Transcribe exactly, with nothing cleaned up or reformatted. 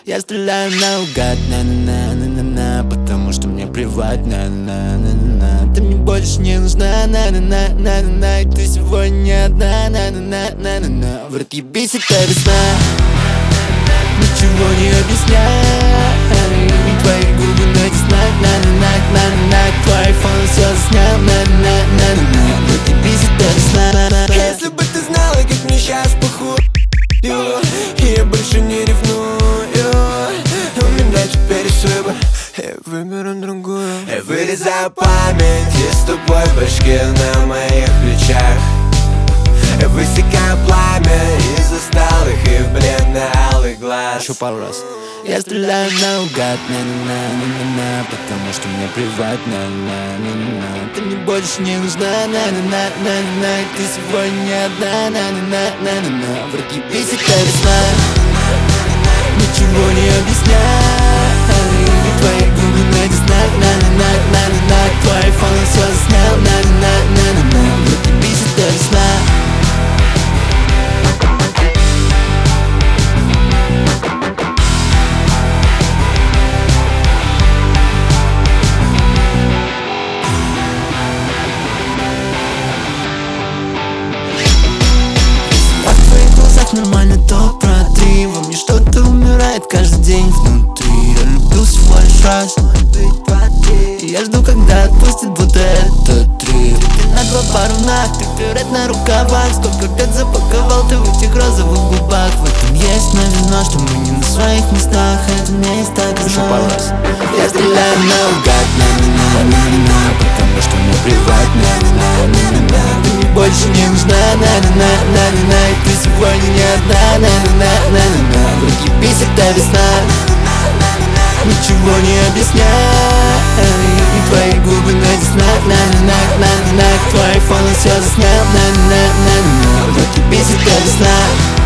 Я стреляю наугад, на-на-на-на-на-на, потому что мне плевать, на-на-на-на-на. Ты мне больше не нужна, на-на-на-на-на, и ты сегодня не одна, на-на-на-на-на-на. В рот ебись, это весна, ничего не объясняй. Твои губы на диснайк, на-на-на-на-на, твой айфон все заснял, на-на-на-на-на. В рот ебись, это весна. Если бы ты знала, как мне сейчас похуй, я больше не ревную. У меня теперь есть выбор, я выберу другую. Я вырезаю память из тупой башки на моих плечах. Я высекаю пламя из усталых и бледно-алых глаз. Еще пару раз. Я стреляю наугад, на-на-на-на-на, потому что мне плевать, на-на-на-на. Ты мне больше не нужна, на-на-на-на-на, и ты сегодня не одна, на-на-на-на-на. В рот ебись, это весна, ничего не объясняй. Твои губы на диснайк, на-на-на-на-на, твой айфон все заснял, на-на-на-на-на. В рот ебись, это весна. Нормально, то протри. Во мне что-то умирает каждый день внутри. Я люблю свой раз, и я жду, когда отпустит, будто это три. Ты на два пару ног, ты пюрет на рукавах. Сколько лет запаковал ты в этих розовых губах. В этом есть новизна, что мы не на своих местах. Это не есть так и знать. Я стреляю наугад, на-на-на-на-на, потому что мне плевать, на-на-на-на-на. Ты мне больше не нужна, на-на-на-на-на, и ты сегодня не одна, на-на-на-на-на. В рот ебись, это весна, ничего не объясняй. И твои губы на диснайк, на-на-на-на-на, твой айфон все заснял, на-на-на-на-на. В рот ебись, это весна.